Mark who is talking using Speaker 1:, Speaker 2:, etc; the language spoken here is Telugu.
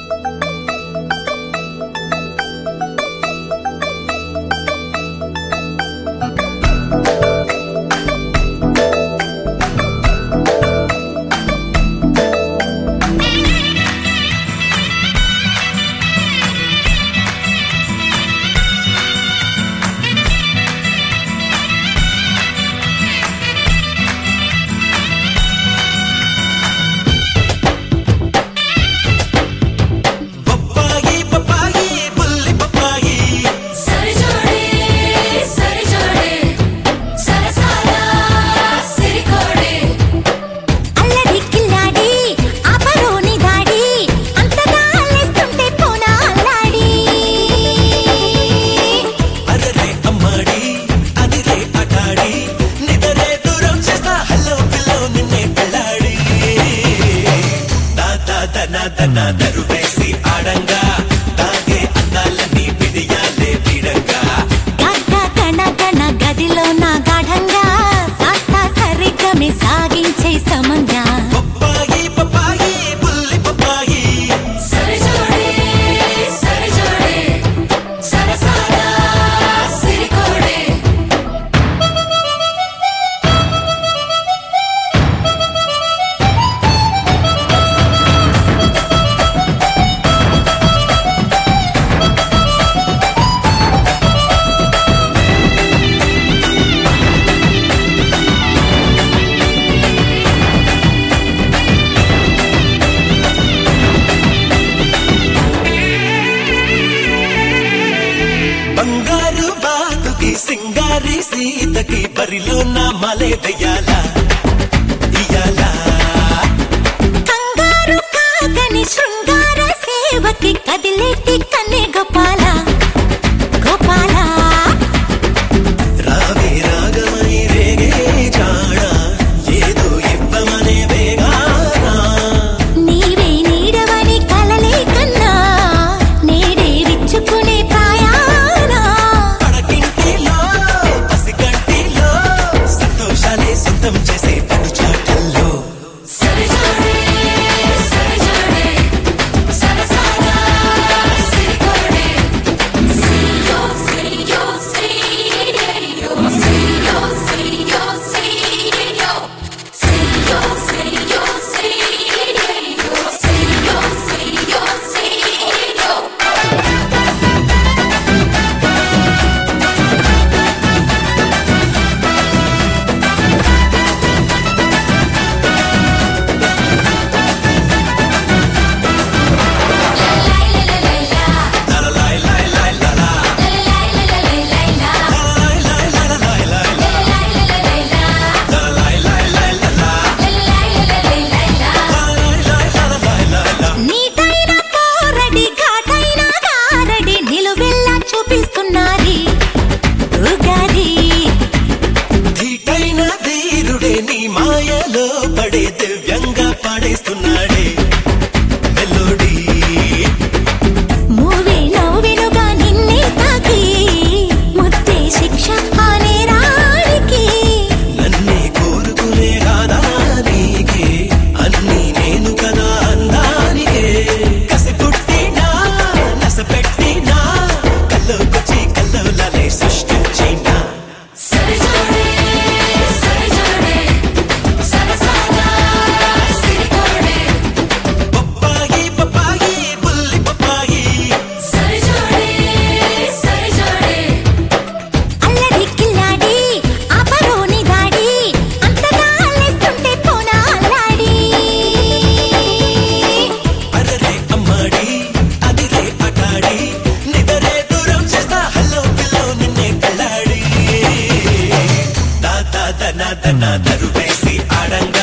Speaker 1: దరువేసి ఆడంగా తాగే అందాలని పిడియాలే వీడంగా
Speaker 2: గణ గణ గదిలో నా గాఢంగా సాసా సరిగమే సాగించే సమంగా
Speaker 1: పప్పాయి పప్పాయి బుల్లి పప్పాయి
Speaker 2: సరిజోడే సరిజోడే సరసాల సిరికోడే
Speaker 1: బంగారు బాతుకి సింగారి సీతకి బరిలో నా మలే దయ్యాల ఇయాలా
Speaker 2: కంగారు కాగని శృంగార సేవకి కదిలేటి కన్నే గోపాల గోపాల
Speaker 1: రావే రాగమై రేగే జాడ ఏదో ఇవ్వమనే వేగానా
Speaker 2: నీవే నీడవని కలలే కన్నా నేడే విచ్చుకునే ప్రాయానా
Speaker 1: పడకింటిలో పసిగంటిలో సంతోషాలే సొంతం చేసే పడు చాటల్లో
Speaker 2: సరిజోడే సరిజోడే సరసాల సిరికోడే సియో సియో సిరియో సియో సియో సిరియో సియో సియో సిరియో సియో సియో సిరియో నీటైన పోరడి ఘాటైన గారడి నిలువెల్లా చూపిస్తున్నది ఉగాది
Speaker 1: ధీటైన ధీరుడే నీ మాయలో పడే దివ్యంగా పాడేస్తున్నాడే మెలోడీ
Speaker 2: మూవే నవ్వెనుగా నిన్నే తాకి ముద్దే శిక్ష ఆ నేరానికి
Speaker 1: నన్నే కోరుకునే రాదా నీకే అన్నీ నేను కదా అందానికే కసి పుట్టినా నస పెట్టినా కల్లోకొచ్చి కల్లోలాలే సృష్టించినా
Speaker 2: సరిజోడే సరిజోడే సరసాల సిరికోడే
Speaker 1: పప్పాయి పప్పాయి బుల్లి పప్పాయి
Speaker 2: సరిజోడే సరిజోడే అల్లరి కిల్లాడి ఆపరోని దాడి అంతగా అల్లేస్తుంటే పోనా అల్లాడి
Speaker 1: అరరే అమ్మాడి అదిరే అటాడి నిదరే దూరం చేస్తా హలో పిల్లో నిన్నే కళ్ళాడి దా దా దన దన దరువేసి ఆడంగా